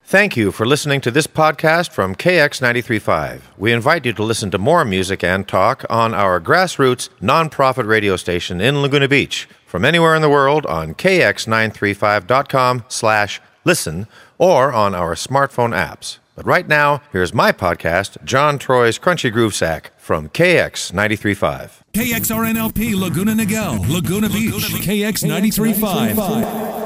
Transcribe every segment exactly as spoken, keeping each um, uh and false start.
Thank you for listening to this podcast from K X ninety-three point five. We invite you to listen to more music and talk on our grassroots, nonprofit radio station in Laguna Beach from anywhere in the world on K X nine thirty-five dot com slash listen or on our smartphone apps. But right now, here's my podcast, John Troy's Crunchy Groove Sack from K X ninety-three point five. K X R N L P Laguna Niguel, Laguna Beach, K X ninety-three point five.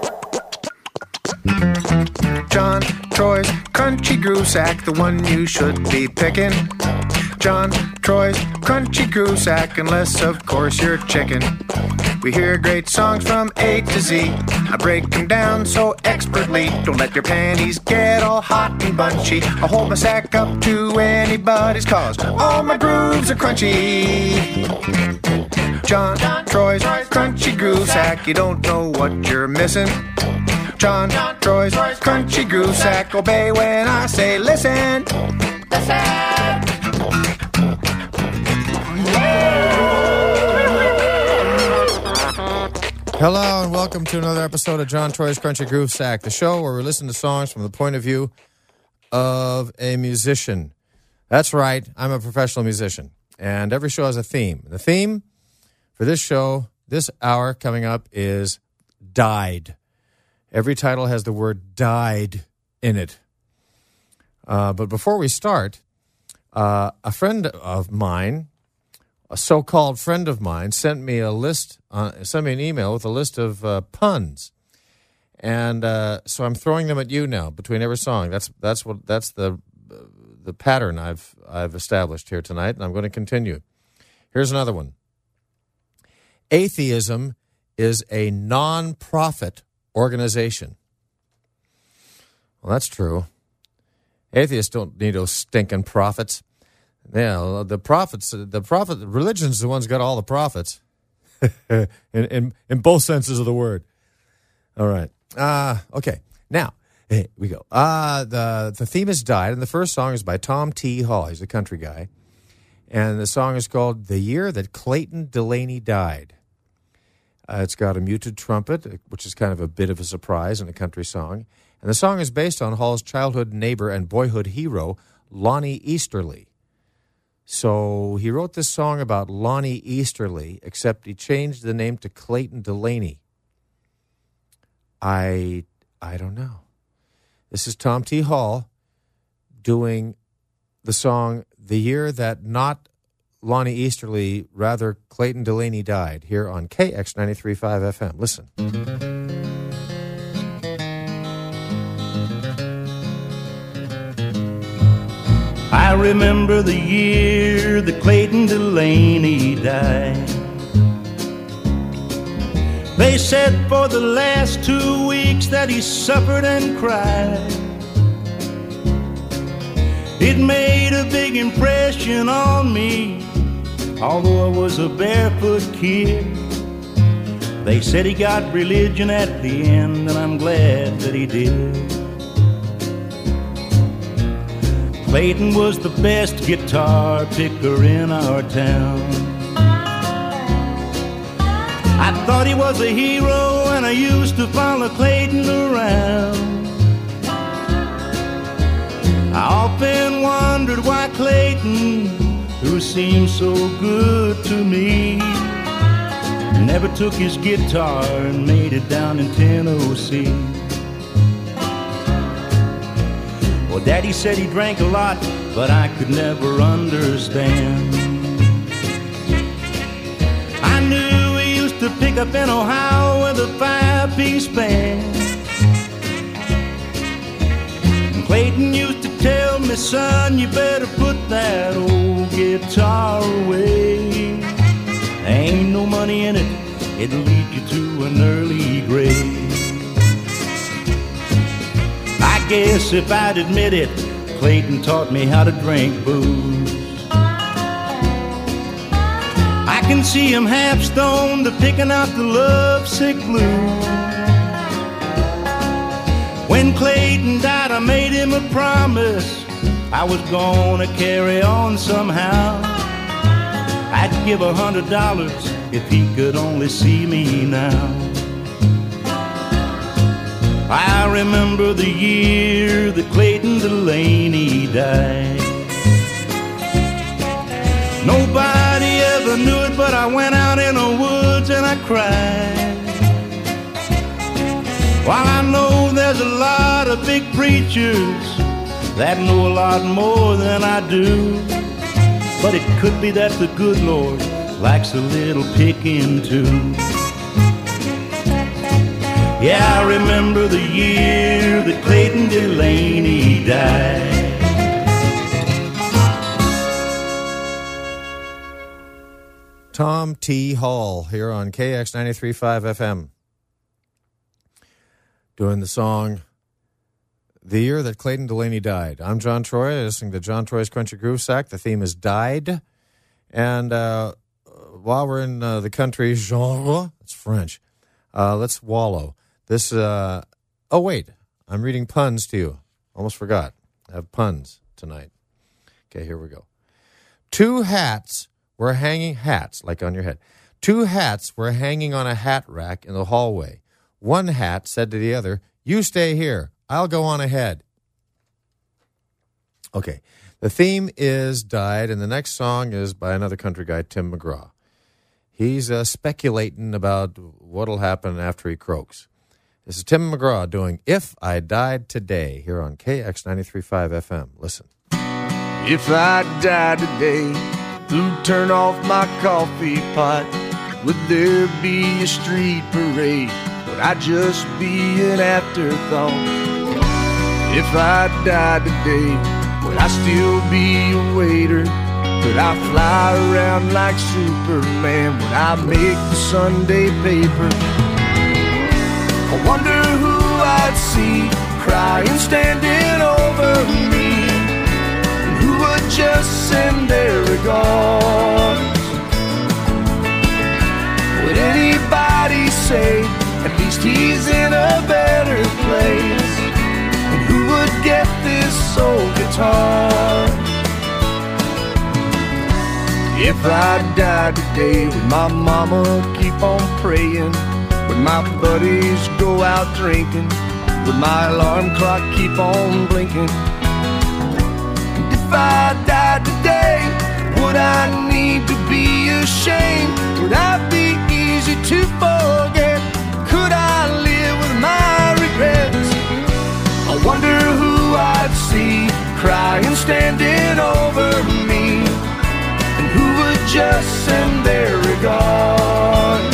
John Troy's Crunchy Groove Sack, the one you should be picking. John Troy's Crunchy Groove Sack, unless of course you're chicken. We hear great songs from A to Z. I break them down so expertly. Don't let your panties get all hot and bunchy. I hold my sack up to anybody's cause all my grooves are crunchy. John Troy's Crunchy Groove Sack, you don't know what you're missing. John Troy's Crunchy Groove Sack, obey when I say listen. Listen. Hello and welcome to another episode of John Troy's Crunchy Groove Sack, the show where we listen to songs from the point of view of a musician. That's right, I'm a professional musician, and every show has a theme. The theme for this show, this hour coming up, is Died. Every title has the word died in it. Uh, but before we start, uh, a friend of mine, a so-called friend of mine, sent me a list, uh, sent me an email with a list of uh, puns, and uh, so I'm throwing them at you now between every song. That's that's what that's the the pattern I've I've established here tonight, and I'm going to continue. Here's another one. Atheism is a non-profit organization. Well, that's true. Atheists don't need those stinking prophets. Yeah, the prophets, the prophet, religion's the one's got all the profits, in, in in both senses of the word. All right. Uh, okay. Now, here we go. Uh, the, the theme is Died, and the first song is by Tom T. Hall. He's a country guy. And the song is called The Year That Clayton Delaney Died. Uh, it's got a muted trumpet, which is kind of a bit of a surprise in a country song. And the song is based on Hall's childhood neighbor and boyhood hero, Lonnie Easterly. So he wrote this song about Lonnie Easterly, except he changed the name to Clayton Delaney. I I don't know. This is Tom T. Hall doing the song The Year That Not Lonnie Easterly, rather Clayton Delaney Died, here on K X ninety-three point five F M. Listen. I remember the year that Clayton Delaney died. They said for the last two weeks that he suffered and cried. It made a big impression on me, although I was a barefoot kid. They said he got religion at the end, and I'm glad that he did. Clayton was the best guitar picker in our town. I thought he was a hero, and I used to follow Clayton around. I often wondered why Clayton, who seemed so good to me, never took his guitar and made it down in Tennessee. Well, Daddy said he drank a lot, but I could never understand. I knew he used to pick up in Ohio with a five-piece band. And Clayton used to tell me, son, you better put that old guitar away. There ain't no money in it, it'll lead you to an early grave. I guess if I'd admit it, Clayton taught me how to drink booze. I can see him half stoned, picking out the lovesick blues. When Clayton died, I made him a promise I was gonna carry on somehow. I'd give a hundred dollars if he could only see me now. I remember the year year that Clayton Delaney died. Nobody ever knew it, but I went out in the woods and I cried. While I know there's a lot of big preachers that know a lot more than I do, but it could be that the good Lord likes a little picking too. Yeah, I remember the year that Clayton Delaney died. Tom T. Hall here on K X ninety-three point five F M. Doing the song The Year That Clayton Delaney Died. I'm John Troy, listening to John Troy's Country Groove Sack. The theme is Died. And uh, while we're in uh, the country genre, it's French, uh, let's wallow. This, uh, oh wait, I'm reading puns to you. Almost forgot. I have puns tonight. Okay, here we go. Two hats were hanging, hats, like on your head. Two hats were hanging on a hat rack in the hallway. One hat said to the other, "You stay here. I'll go on ahead." Okay, the theme is Died, and the next song is by another country guy, Tim McGraw. He's uh, speculating about what'll happen after he croaks. This is Tim McGraw doing If I Died Today here on K X ninety-three point five F M. Listen. If I died today, who'd turn off my coffee pot? Would there be a street parade? Would I just be an afterthought? If I died today, would I still be a waiter? Could I fly around like Superman? Would I make the Sunday paper? I wonder who I'd see crying, standing over me, and who would just send their regards. Would anybody say, at least he's in a better place? And who would get this old guitar? If I died today, would my mama keep on praying? Would my buddies go out drinking? Would my alarm clock keep on blinking? And if I died today, would I need to be ashamed? Would I be easy to forget? Could I live with my regrets? I wonder who I'd see crying, standing over me, and who would just send their regards.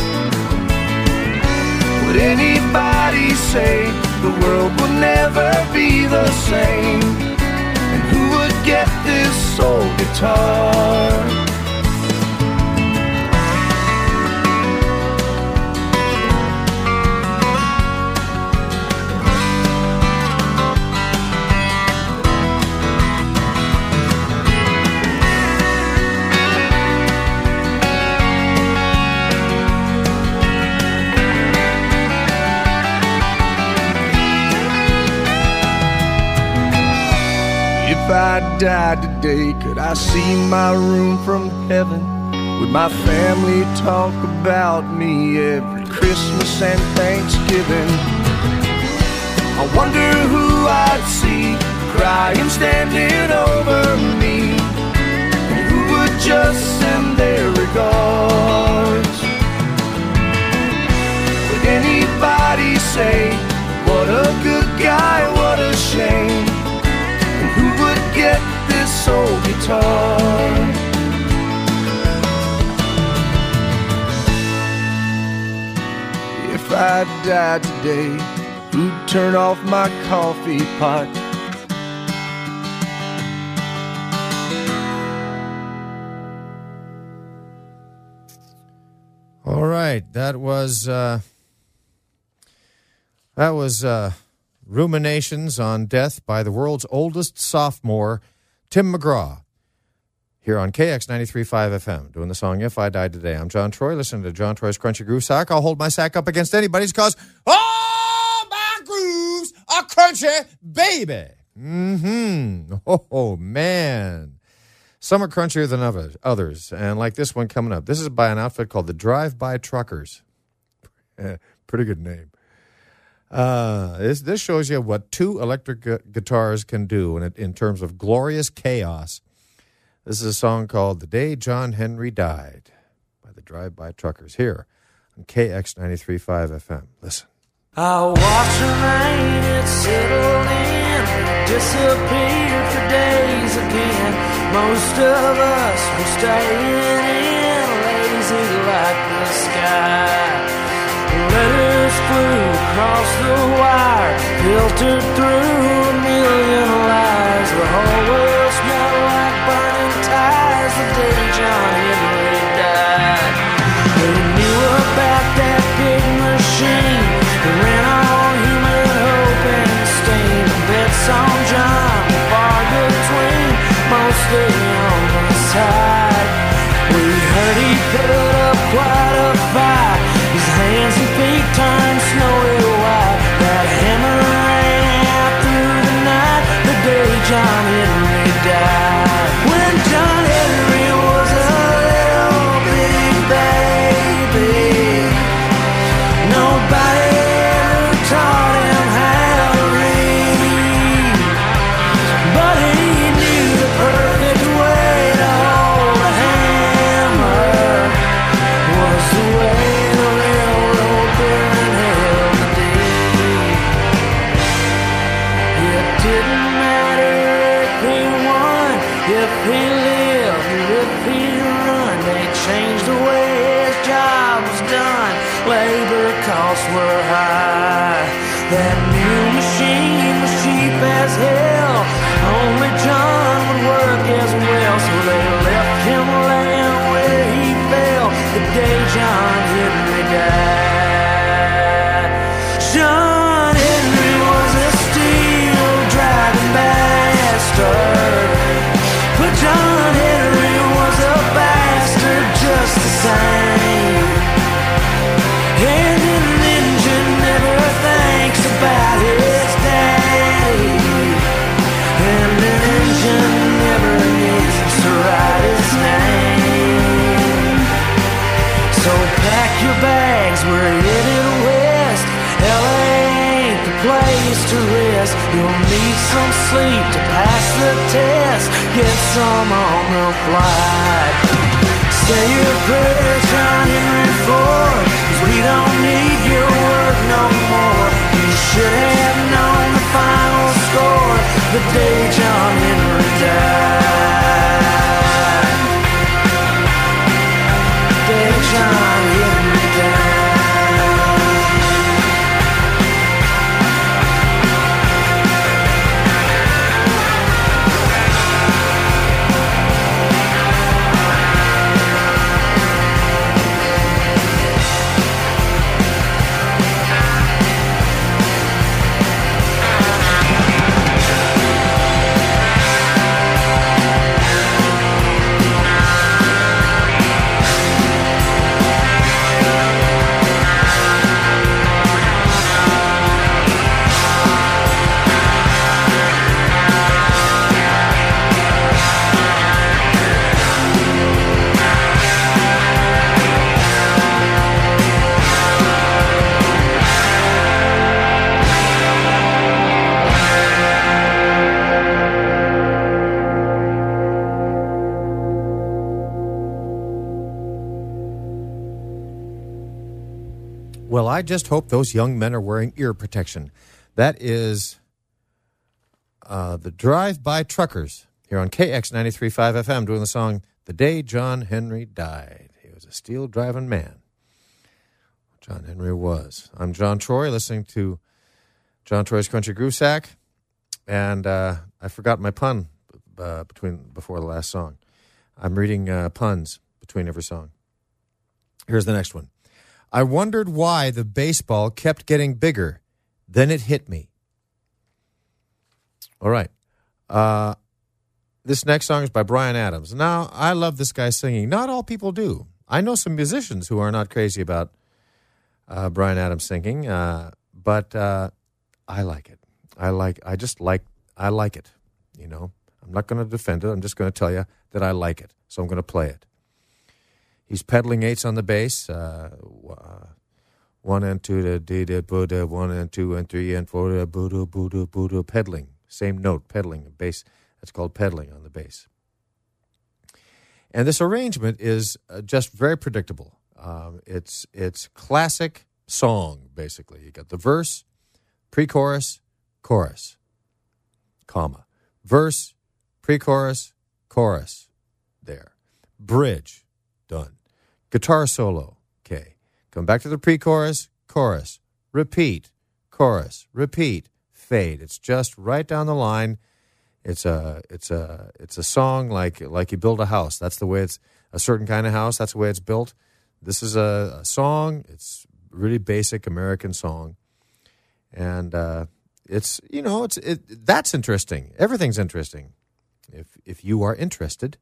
Would anybody say the world will never be the same? And who would get this old guitar? If I died today, could I see my room from heaven? Would my family talk about me every Christmas and Thanksgiving? I wonder who I'd see crying, standing over me, and who would just send their regards. Would anybody say, what a good guy, what a shame? Who would get this old guitar? If I died today, who'd turn off my coffee pot? All right, that was uh, that was uh, Ruminations on Death by the world's oldest sophomore, Tim McGraw, here on K X ninety-three point five F M, doing the song If I Died Today. I'm John Troy, listening to John Troy's Crunchy Groove Sack. I'll hold my sack up against anybody's cause all my grooves are crunchy, baby. Mm-hmm. Oh, oh, man. Some are crunchier than others, and like this one coming up. This is by an outfit called the Drive-By Truckers. Pretty good name. Uh, this, this shows you what two electric gu- guitars can do in, in terms of glorious chaos. This is a song called The Day John Henry Died by the Drive-By Truckers here on K X ninety-three point five F M. Listen. I watched the rain, it settled in, disappeared for days again. Most of us were staying in, lazy like the sky. Letters flew across the wire, filtered through a million lies. The whole world smelled like burning tires the day John Henry died. They knew about that big machine that ran on human hope and steam. Bets on John were far between, mostly on the side. We heard he put up quite a fight. His hands and feet turned snowy white. That hammer rang out through the night the day John Henry died. When John Henry was a little bitty baby, nobody ever taught him how to read, but he knew the perfect way to hold a hammer was the way the railroad burning held the deed. It didn't matter if he won, if he lived, or if he run. They changed the way his job was done. Labor costs were high. That new machine was cheap as hell. Only John would work as well, so they left him laying where he fell the day John Henry died. John Henry was a steel driving bastard, but John Henry was a bastard just the same. And an engine never thinks about his daddy, and an engine never needs to write his name. So pack your bags, we're headed west. L A ain't the place to rest. You'll need some sleep to pass the test. Get some on the flight. Say your prayers, John Henry Ford, 'cause we don't need your work no more. You should have known the final score the day John Henry died. The day John Henry died. Well, I just hope those young men are wearing ear protection. That is uh, the Drive-By Truckers here on K X ninety-three point five F M doing the song The Day John Henry Died. He was a steel-driving man. John Henry was. I'm John Troy, listening to John Troy's Country Groove Sack, and uh, I forgot my pun uh, between before the last song. I'm reading uh, puns between every song. Here's the next one. I wondered why the baseball kept getting bigger. Then it hit me. All right. Uh, this next song is by Bryan Adams. Now, I love this guy singing. Not all people do. I know some musicians who are not crazy about uh, Bryan Adams singing, uh, but uh, I like it. I like. I just like. I like it. You know, I'm not going to defend it. I'm just going to tell you that I like it. So I'm going to play it. He's pedaling eights on the bass. Uh, uh, One and two, da, dee, da, boo, da, one and two and three and four, da, boo, da, boo, da, boo, da, pedaling. Same note, pedaling, bass. That's called pedaling on the bass. And this arrangement is uh, just very predictable. Um, it's it's classic song, basically. You got the verse, pre-chorus, chorus, comma. Verse, pre-chorus, chorus, there. Bridge, done. Guitar solo, okay. Come back to the pre-chorus, chorus, repeat, chorus, repeat, fade. It's just right down the line. It's a it's a it's a song like like you build a house. That's the way it's a certain kind of house. That's the way it's built. This is a, a song. It's a really basic American song, and uh, it's you know it's it, that's interesting. Everything's interesting if if you are interested.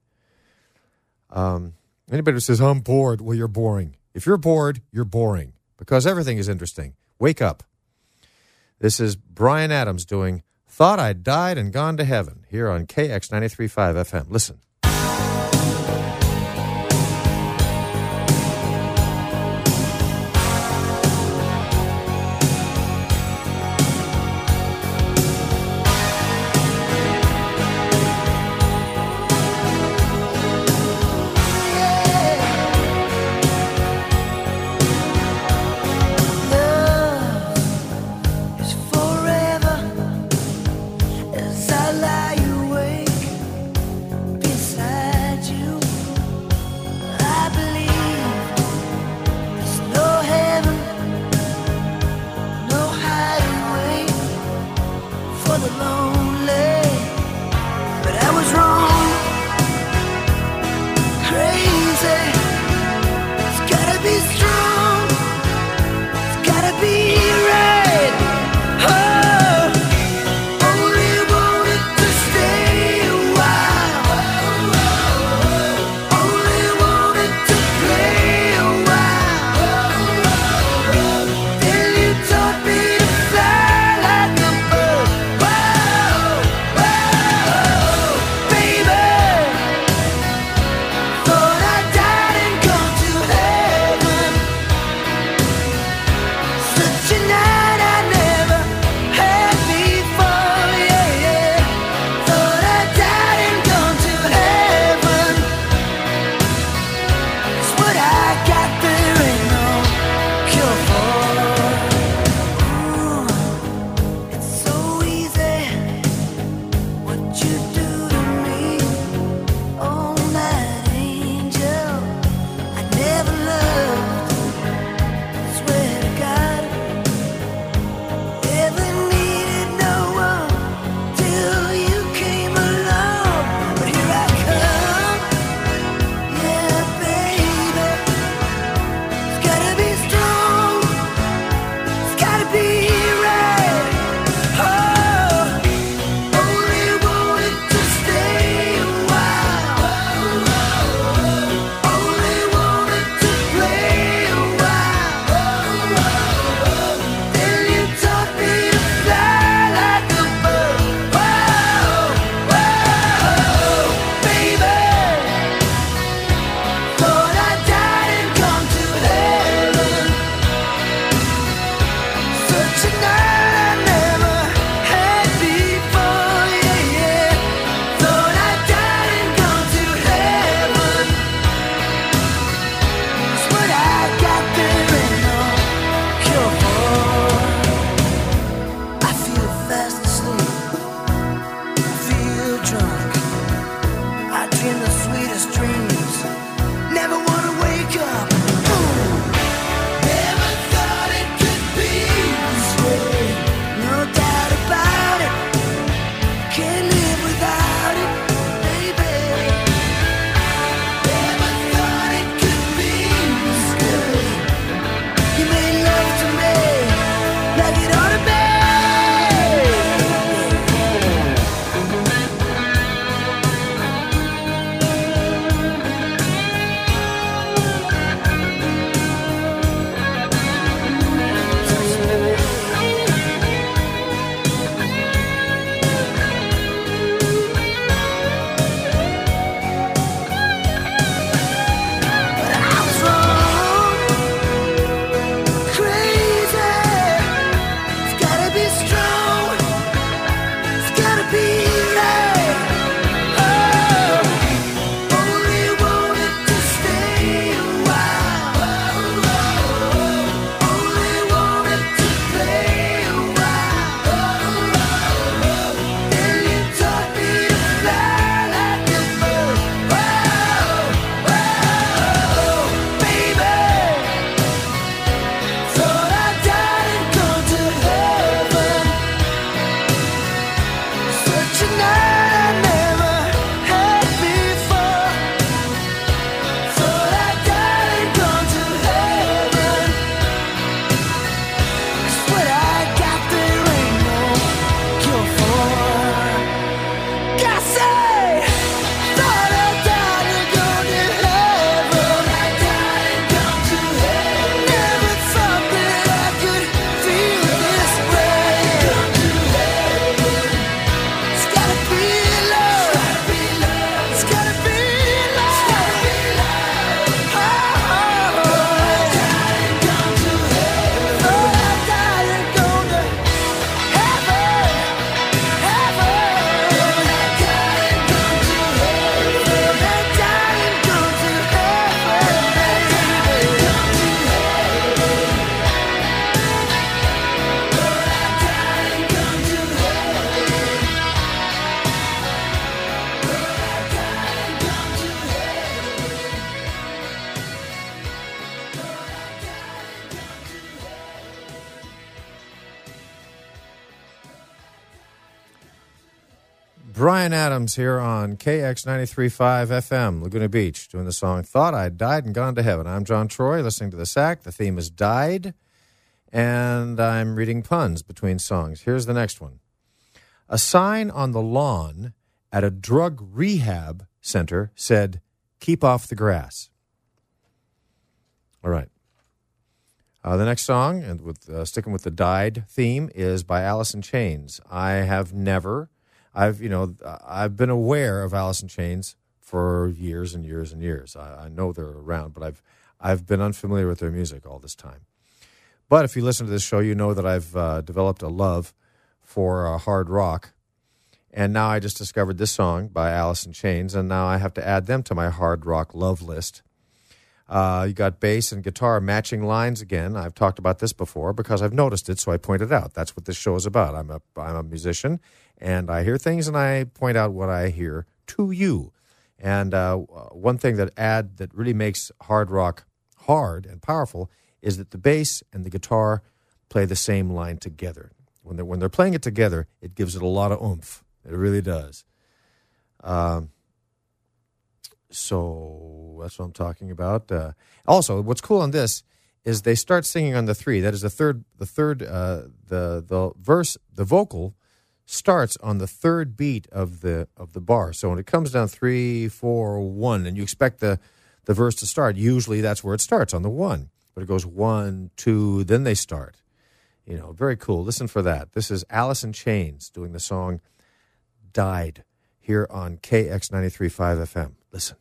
Um, anybody who says I'm bored, well, you're boring. If you're bored, you're boring because everything is interesting. Wake up. This is Bryan Adams doing Thought I'd Died and Gone to Heaven here on K X ninety-three point five F M. Listen. Thought Bryan Adams here on K X ninety-three point five F M, Laguna Beach, doing the song Thought I'd Died and Gone to Heaven. I'm John Troy, listening to the Sack. The theme is Died, and I'm reading puns between songs. Here's the next one. A sign on the lawn at a drug rehab center said, "Keep off the grass." All right. Uh, the next song, and with uh, sticking with the Died theme, is by Alice in Chains. I have never... I've, you know, I've been aware of Alice in Chains for years and years and years. I, I know they're around, but I've I've been unfamiliar with their music all this time. But if you listen to this show, you know that I've uh, developed a love for uh, hard rock. And now I just discovered this song by Alice in Chains, and now I have to add them to my hard rock love list. Uh, you got bass and guitar matching lines again. I've talked about this before because I've noticed it, so I pointed out. That's what this show is about. I'm a I'm a musician, and I hear things, and I point out what I hear to you. And uh, one thing that add that really makes hard rock hard and powerful is that the bass and the guitar play the same line together. When they're when they're playing it together, it gives it a lot of oomph. It really does. Um. So that's what I'm talking about. Uh, also, what's cool on this is they start singing on the three. That is the third. The third. Uh, the the verse. The vocal starts on the third beat of the of the bar. So when it comes down three, four, one, and you expect the the verse to start, usually that's where it starts, on the one. But it goes one, two, then they start. You know, very cool. Listen for that. This is Alice in Chains doing the song "Died" here on K X ninety-three point five F M. Listen.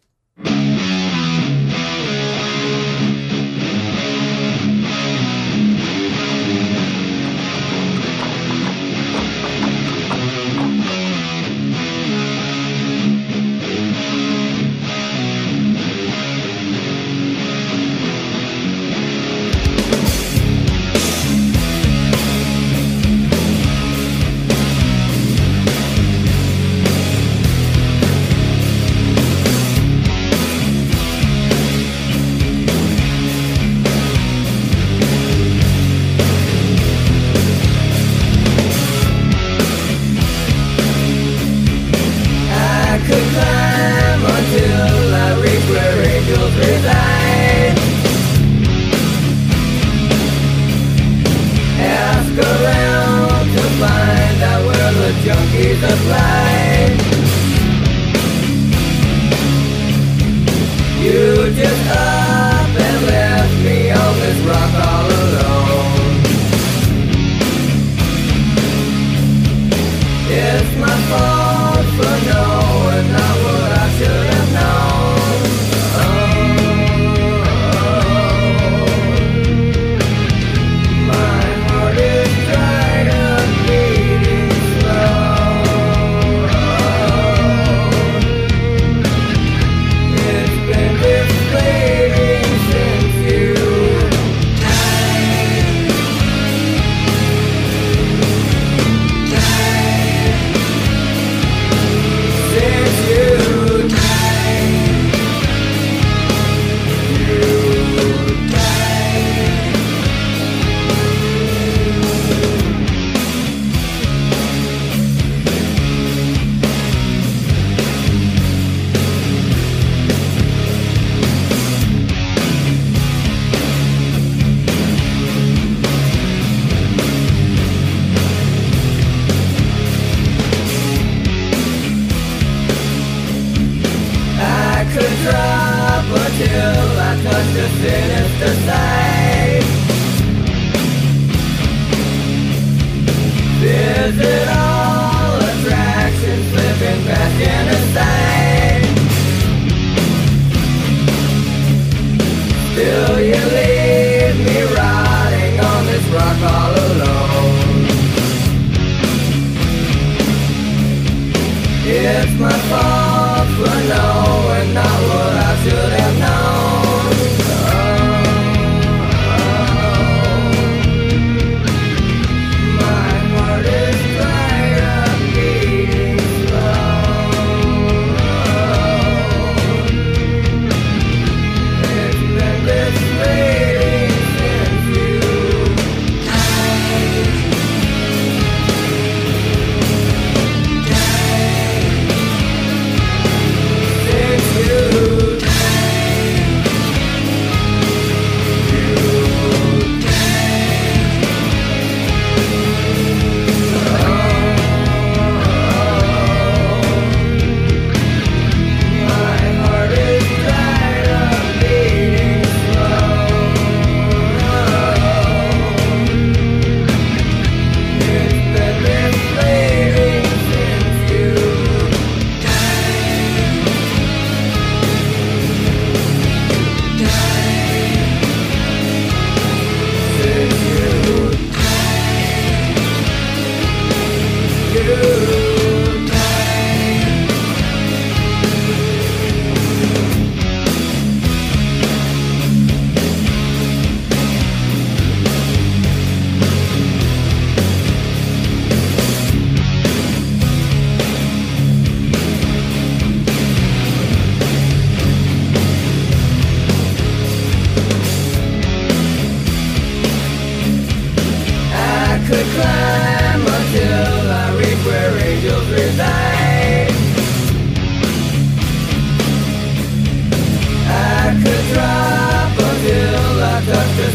Hey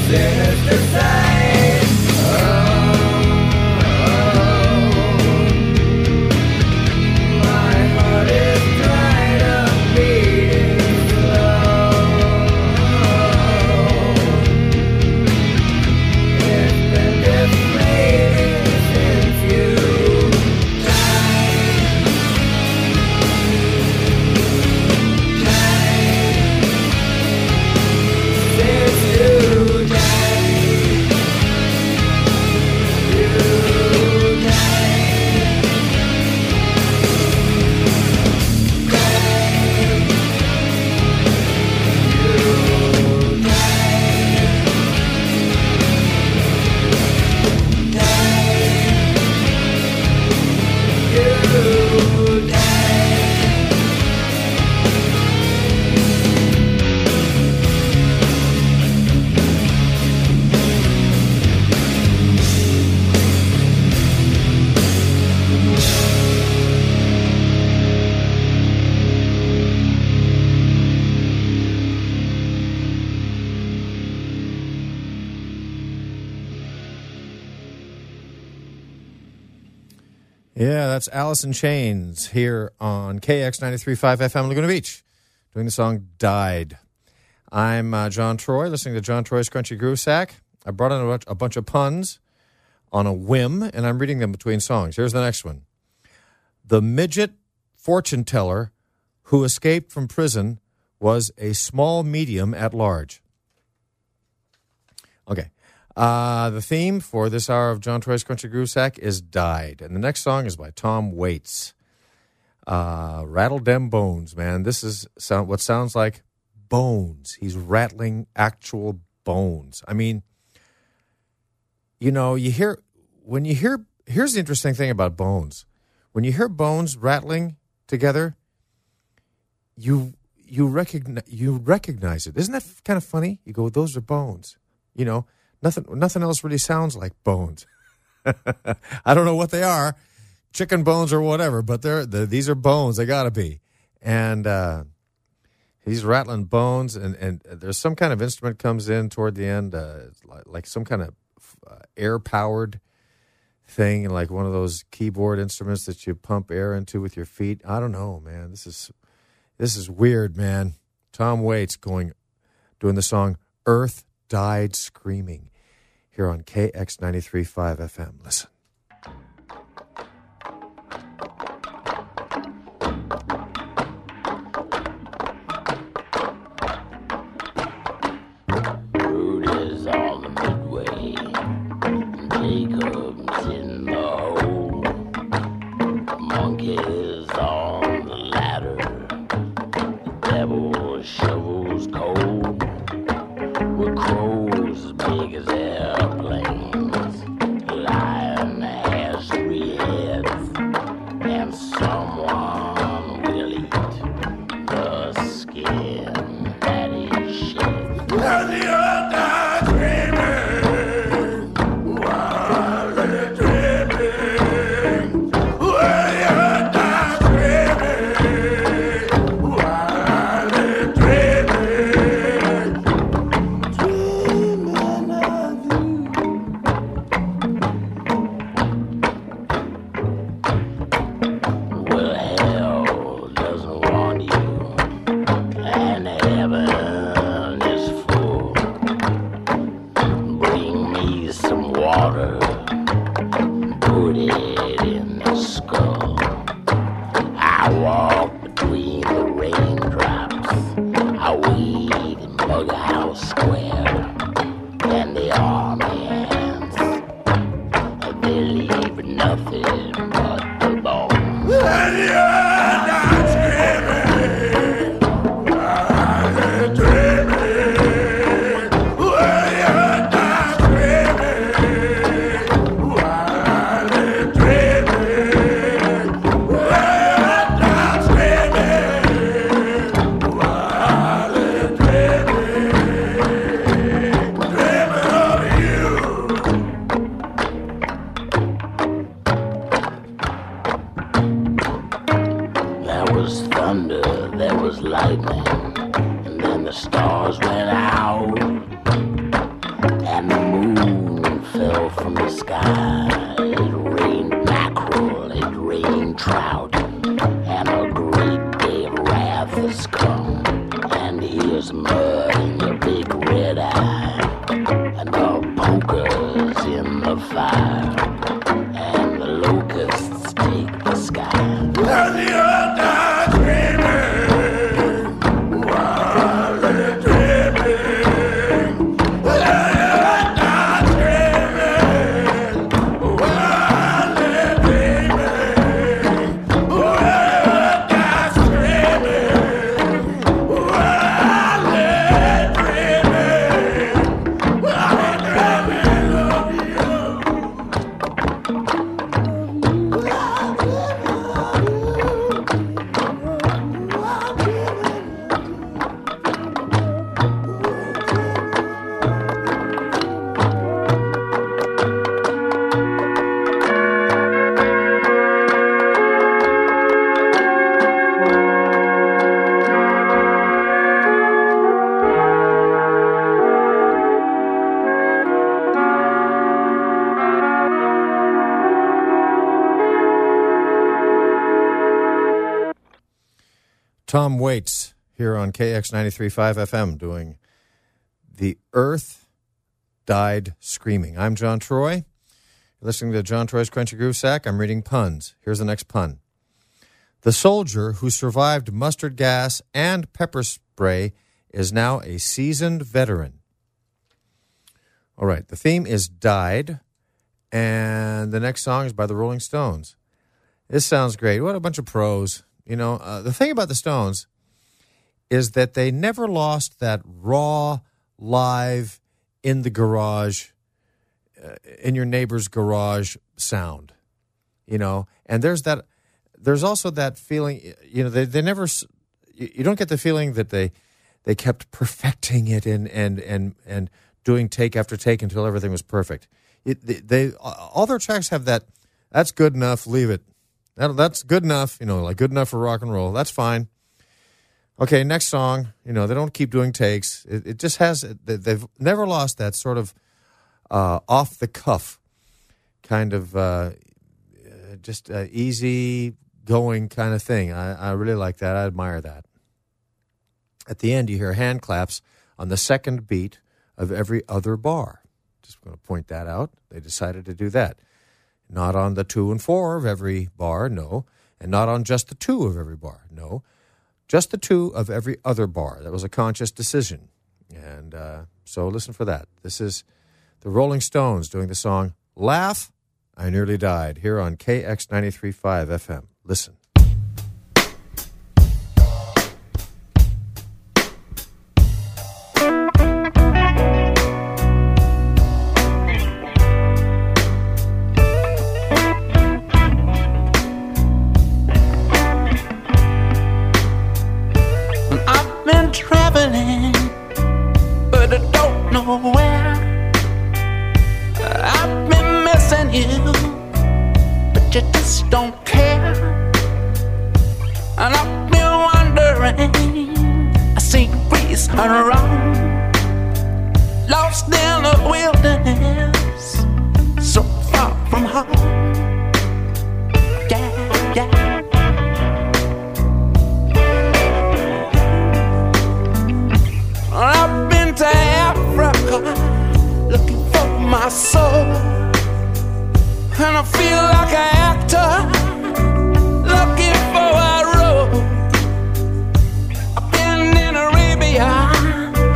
Yeah, that's Alice in Chains here on K X ninety-three point five F M Laguna Beach, doing the song Died. I'm uh, John Troy, listening to John Troy's Crunchy Groove Sack. I brought in a bunch, a bunch of puns on a whim, and I'm reading them between songs. Here's the next one. The midget fortune teller who escaped from prison was a small medium at large. Okay. Uh, the theme for this hour of John Troy's Country Groove Sack is Died. And the next song is by Tom Waits. Uh, Rattle Dem Bones, man. This is sound, what sounds like bones. He's rattling actual bones. I mean, you know, you hear, when you hear, here's the interesting thing about bones. When you hear bones rattling together, you, you recognize, you recognize it. Isn't that kind of funny? You go, those are bones, you know. Nothing, nothing else really sounds like bones. I don't know what they are, chicken bones or whatever, but they're, they're these are bones. They got to be. And uh, he's rattling bones, and, and there's some kind of instrument comes in toward the end, uh, like, like some kind of uh, air-powered thing, like one of those keyboard instruments that you pump air into with your feet. I don't know, man. This is this is weird, man. Tom Waits going doing the song Earth Died Screaming here on K X ninety-three point five F M. Listen. Root is on the midway, Jacob's in the hole, Monkey's on the ladder, the devil shovels coal. With crows as big as airplanes, lion has three heads, and someone will eat the skin that is shed. And the earth died dreaming, while it's dreaming. Well, the earth died dreaming, while it's dreaming. and the moon fell from the sky. It rained mackerel, it rained trout, and a great day of wrath has come. And here's mud in your big red eye, and the poker's in the fire, and the locusts take the sky. And the earth dies dreaming while they're dreaming. The earth dies dreaming while they're dreaming. The earth dies dreaming while they're dreaming. While they're dreaming of Tom Waits here on K X ninety-three point five F M doing The Earth Died Screaming. I'm John Troy. You're listening to John Troy's Crunchy Groove Sack. I'm reading puns. Here's the next pun. The soldier who survived mustard gas and pepper spray is now a seasoned veteran. All right, the theme is died, and the next song is by the Rolling Stones. This sounds great. What a bunch of pros. You know, uh, the thing about the Stones is that they never lost that raw, live, in the garage, uh, in your neighbor's garage sound. You know, and there's that, there's also that feeling, you know, they, they never, you don't get the feeling that they, they kept perfecting it and, and, and, and doing take after take until everything was perfect. It, they, they, all their tracks have that, that's good enough, leave it. That, that's good enough, you know, like good enough for rock and roll. That's fine. Okay, next song. You know, they don't keep doing takes. It, it just has, they've never lost that sort of uh, off the cuff kind of uh, just uh, easy going kind of thing. I, I really like that. I admire that. At the end, you hear hand claps on the second beat of every other bar. Just going to point that out. They decided to do that. Not on the two and four of every bar, no. And not on just the two of every bar, no. Just the two of every other bar. That was a conscious decision. And uh, so listen for that. This is the Rolling Stones doing the song Laugh, I Nearly Died, here on K X ninety-three point five F M. Listen. Don't care, and I've been wondering. I see Greece and Rome, lost in the wilderness, so far from home. Yeah, yeah. I've been to Africa looking for my soul, and I feel like an actor looking for a role. I've been in Arabia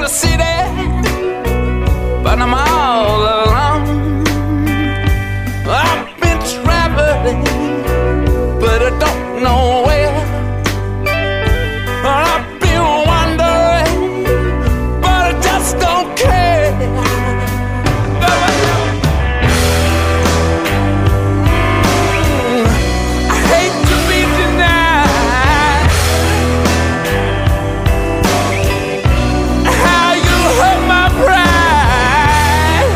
the city, but I'm all alone. I've been traveling, but I don't know where. I've been wondering, but I just don't care. I hate to be denied how you hurt my pride.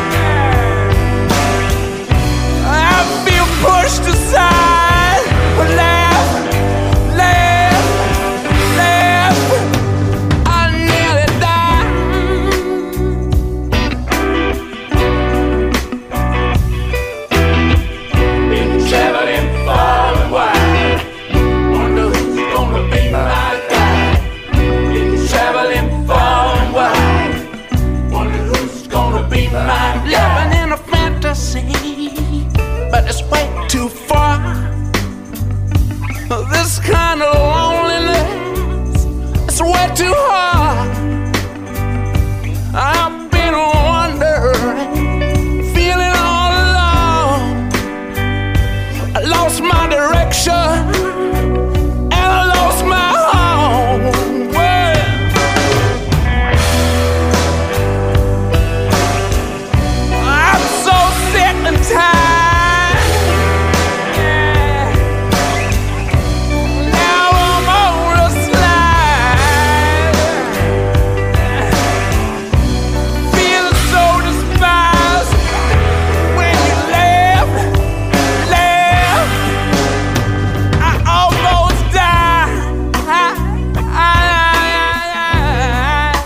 I feel pushed aside, laugh, laugh, laugh. I nearly died. Been traveling far and wide. Wonder who's gonna be my guide. Been traveling far and wide. Wonder who's gonna be my guide. Living in a fantasy, but it's way too far. This kind of loneliness, it's way too hard. I've been wondering, feeling all alone. I lost my direction, and I lost my home. Well, I'm so sick and tired. Yeah. Now I'm on the slide, feeling so despised. When you laugh, laugh, I almost died. I, I,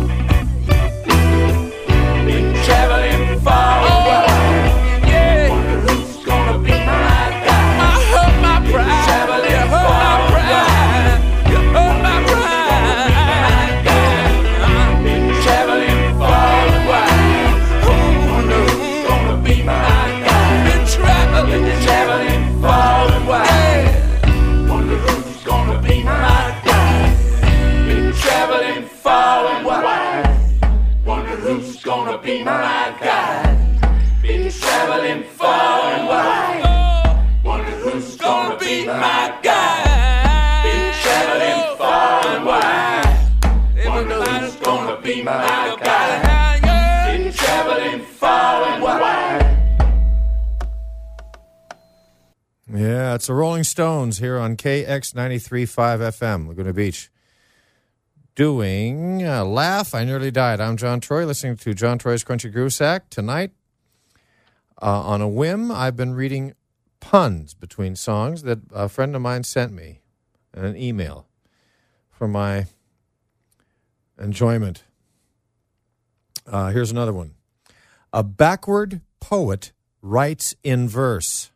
I, been traveling far away. Yeah. Wonder who's gonna be my guide. I hurt my pride. Traveling you hurt my pride. You hurt my pride. Been traveling far away. Wonder who's gonna be my guide. Been traveling, been traveling far away. Wonder who's gonna be my guide. Been traveling far and wide. Wonder who's gonna be my guide. Been traveling far and wide. Wonder who's gonna be my guide. Been traveling far and wide. Wonder who's gonna be my guide. Been traveling far and wide. Yeah, it's the Rolling Stones here on K X ninety-three point five F M, Laguna Beach. Doing uh, Laugh, I Nearly Died. I'm John Troy, listening to John Troy's Crunchy Groove Sack. Tonight, uh, on a whim, I've been reading puns between songs that a friend of mine sent me in an email for my enjoyment. Uh, here's another one. A backward poet writes in verse.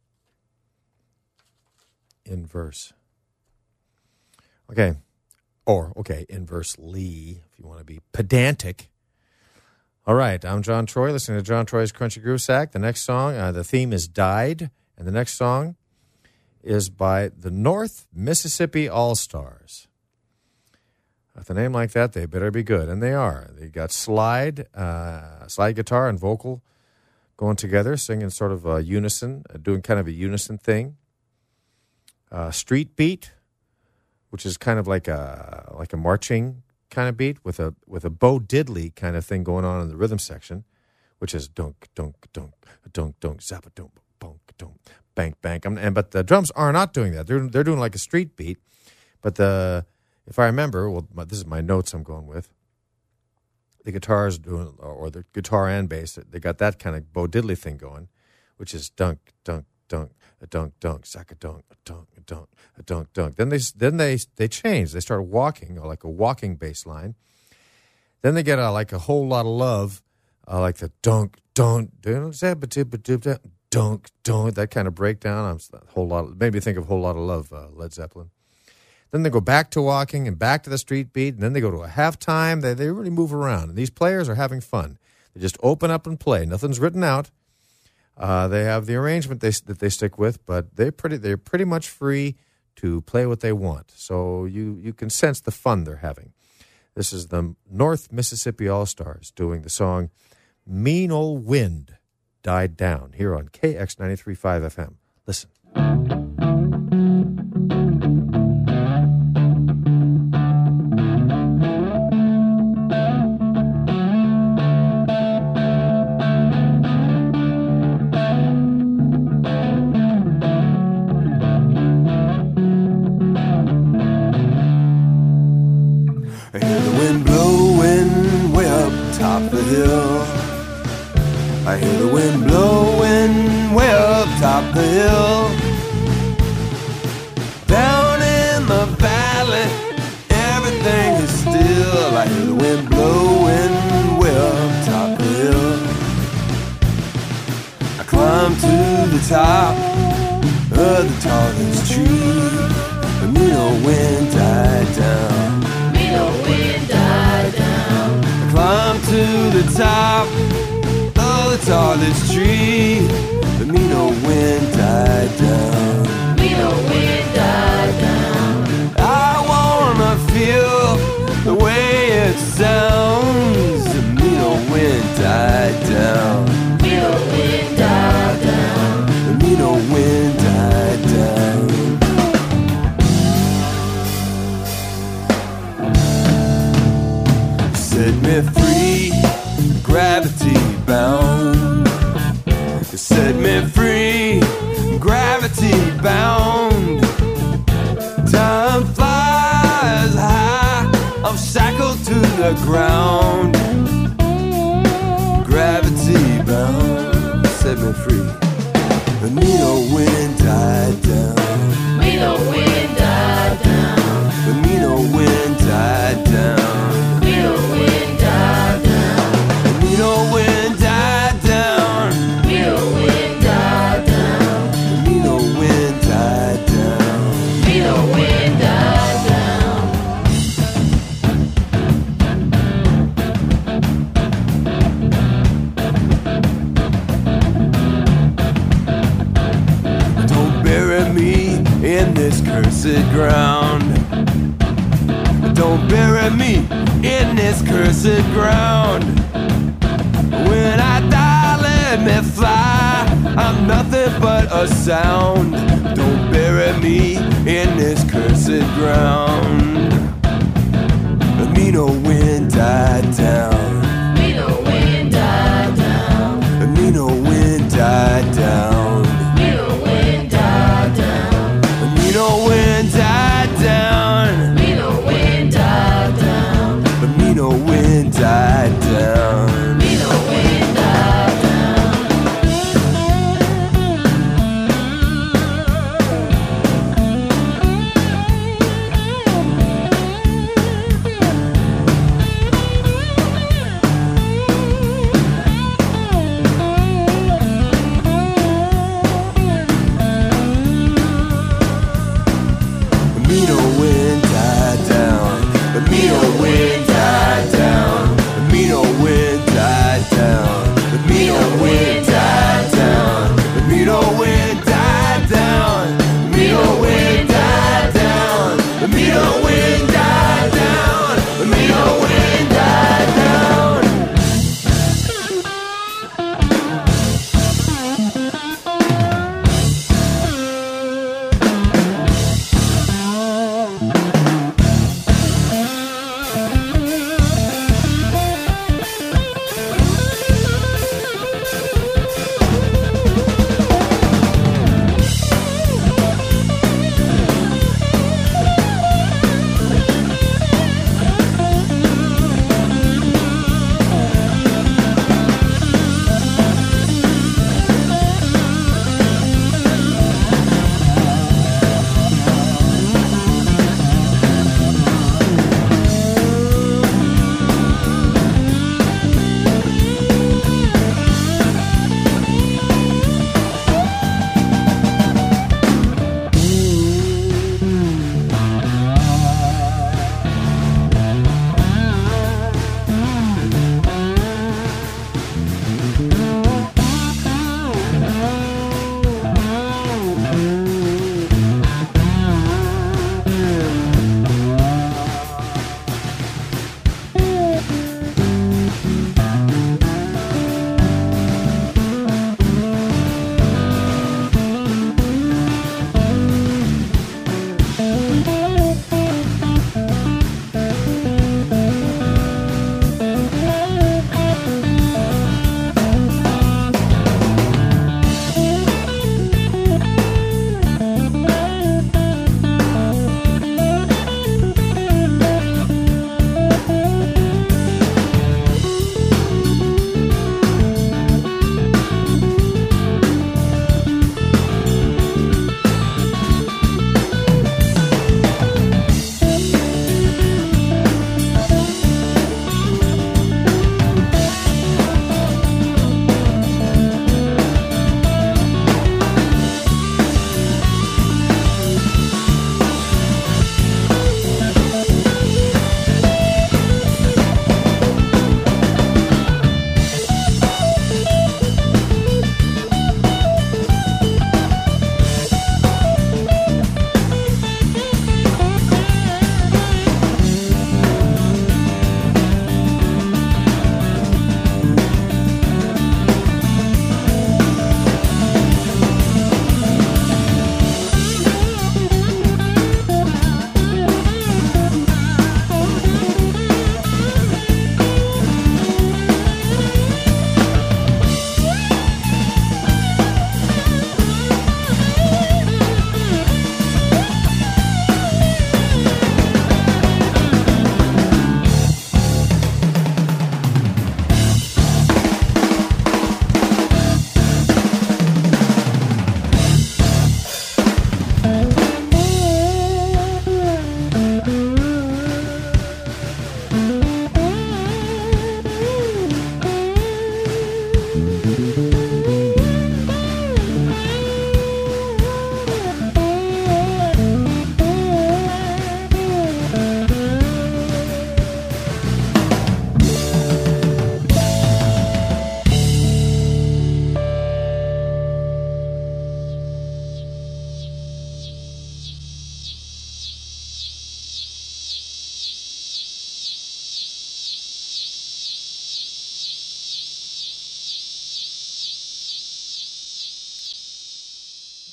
In verse. Okay. Or, okay, inversely, if you want to be pedantic. All right, I'm John Troy, listening to John Troy's Crunchy Groove Sack. The next song, uh, the theme is Died, and the next song is by the North Mississippi All-Stars. With a name like that, they better be good, and they are. They got slide, uh, slide guitar and vocal going together, singing sort of a unison, uh, doing kind of a unison thing. Uh, street beat, which is kind of like a like a marching kind of beat with a with a Bo Diddley kind of thing going on in the rhythm section, which is dunk dunk dunk dunk dunk zappa dunk dunk dunk bank bank. And but the drums are not doing that. They're they're doing like a street beat. But the if I remember, well, this is my notes I'm going with. The guitars doing, or the guitar and bass, they got that kind of Bo Diddley thing going, which is dunk dunk dunk. A dunk, dunk, sack a dunk, a dunk, a dunk, a dunk, dunk. Then they then they they change. They start walking, or like a walking bass line. Then they get a, like a whole lot of love, uh, like the dunk, dunk, dunk, dunk, dunk. That kind of breakdown. I'm a whole lot. Of, made me think of a whole lot of love. Uh, Led Zeppelin. Then they go back to walking and back to the street beat, and then they go to a halftime. They they really move around. And these players are having fun. They just open up and play. Nothing's written out. Uh, they have the arrangement they, that they stick with, but they're pretty they're pretty much free to play what they want. So you, you can sense the fun they're having. This is the North Mississippi All-Stars doing the song Mean Old Wind Died Down here on K X ninety-three point five F M. Listen. I hear the wind blowing way up top the hill. Down in the valley, everything is still. I hear the wind blowing way up top the hill. I climb to the top of the tallest tree. The mean old wind died down. Mean old wind died down. I climb to the top the tallest tree. The mean old wind died down. Mean old wind died down. I wanna feel the way it sounds. The mean old wind died down. Mean old wind died down. The mean old wind died down. Set me free, gravity bound. You set me free, gravity bound. Time flies high, I'm shackled to the ground. Gravity bound, set me free. The mean old wind died down. Mean old wind died down. The mean old wind died down. Mean old wind died down. The mean old wind died down. Mean old wind died down. The mean old wind died down. Mean old wind died down. Don't bury me in this cursed ground. Don't bury me in this cursed ground. When I die, let me fly. I'm nothing but a sound. Don't bury me in this cursed ground. The mean old wind died down. Mean old wind died down. The mean old wind died down. Mean old wind died down. The mean old wind died down. Mean old wind died down. The mean old wind died down. Mean old wind died down.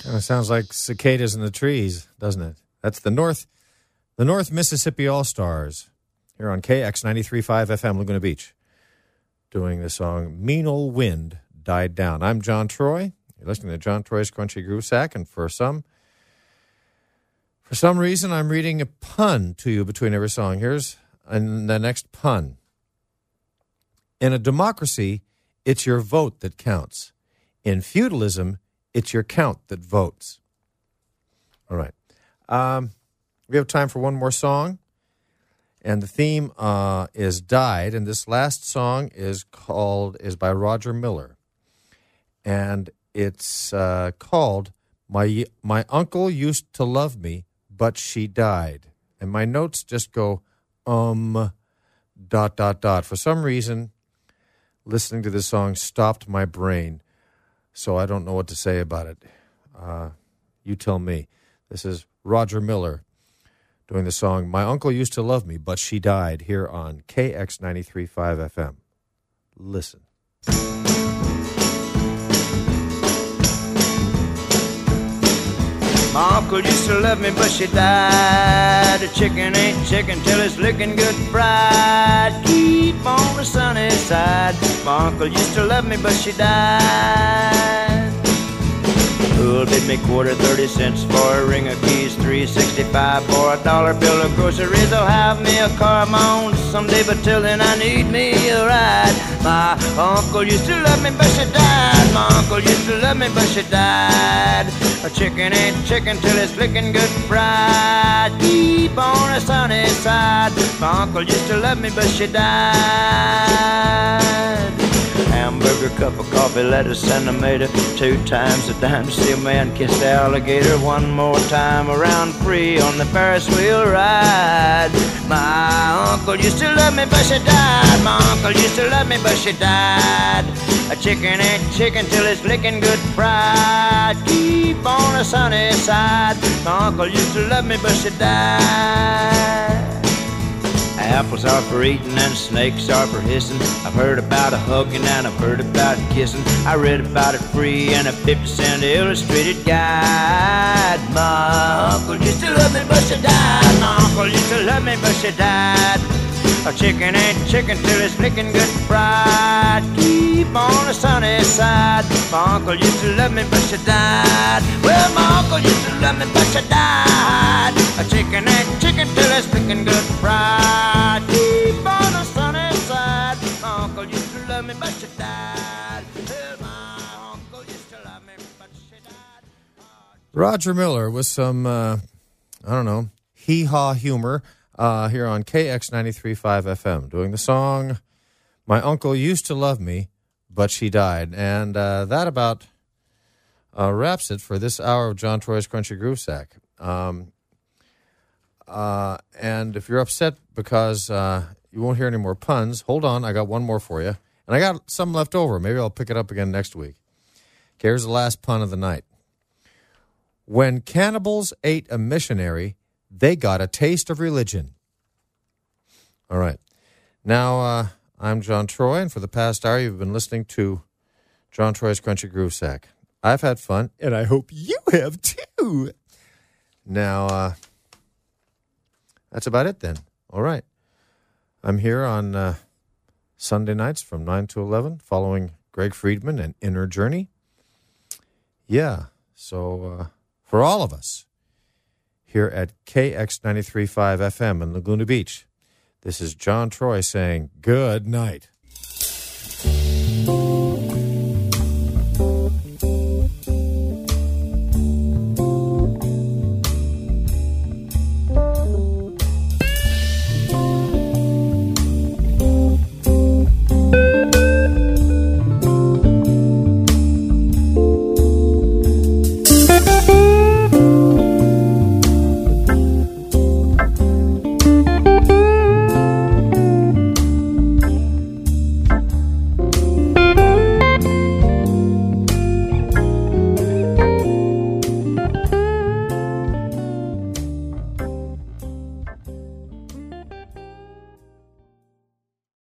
Kind of sounds like cicadas in the trees, doesn't it? That's the North, the North Mississippi All-Stars here on K X ninety-three point five F M Laguna Beach, doing the song "Mean Old Wind Died Down." I'm John Troy. You're listening to John Troy's Crunchy Groove Sack, and for some, for some reason, I'm reading a pun to you between every song. Here's and the next pun. In a democracy, it's your vote that counts. In feudalism, it's your count that votes. All right. Um, we have time for one more song. And the theme uh, is Died. And this last song is called, is by Roger Miller. And it's uh, called My My Uncle Used to Love Me, But She Died. And my notes just go, um, dot, dot, dot. For some reason, listening to this song stopped my brain. So I don't know what to say about it. Uh, you tell me. This is Roger Miller doing the song My Uncle Used to Love Me, But She Died, here on K X ninety-three point five F M. Listen. My uncle used to love me, but she died. A chicken ain't chicken till it's looking good fried. Keep on the sunny side. My uncle used to love me, but she died. Who'll bid me quarter, thirty cents for a ring of keys, three sixty-five for a dollar bill of groceries. I'll have me a car of my own someday, but till then I need me a ride. My uncle used to love me, but she died. My uncle used to love me, but she died. A chicken ain't chicken till it's licking good fried. Keep on the sunny side. My uncle used to love me, but she died. Hamburger, cup of coffee, lettuce, and tomato. Two times a dime to see a man kiss the alligator. One more time around free on the Ferris wheel ride. My uncle used to love me, but she died. My uncle used to love me, but she died. A chicken ain't chicken till it's licking good fried. Keep on the sunny side. My uncle used to love me, but she died. Apples are for eating and snakes are for hissing. I've heard about a hugging and I've heard about kissing. I read about it free in a fifty cent illustrated guide. My uncle used to love me, but she died. My uncle used to love me, but she died. A chicken ain't chicken till it's licking good fried. Keep on the sunny side. My uncle used to love me, but she died. Well, my uncle used to love me, but she died. A chicken ain't chicken till it's licking good fried. Keep on the sunny side. My uncle used to love me, but she died. Well, my uncle used to love me, but she died. Roger Miller with some, uh, I don't know, hee-haw humor. Uh, here on K X ninety-three point five F M, doing the song My Uncle Used to Love Me, But She Died. And uh, that about uh, wraps it for this hour of John Troy's Crunchy Groove Sack. Um, uh, and if you're upset because uh, you won't hear any more puns, hold on, I got one more for you. And I got some left over. Maybe I'll pick it up again next week. Okay, here's the last pun of the night. When cannibals ate a missionary, they got a taste of religion. All right. Now, uh, I'm John Troy, and for the past hour, you've been listening to John Troy's Crunchy Groove Sack. I've had fun, and I hope you have too. Now, uh, that's about it then. All right. I'm here on uh, Sunday nights from nine to eleven, following Greg Friedman and Inner Journey. Yeah, so uh, for all of us, here at K X ninety-three point five F M in Laguna Beach, this is John Troy saying good night.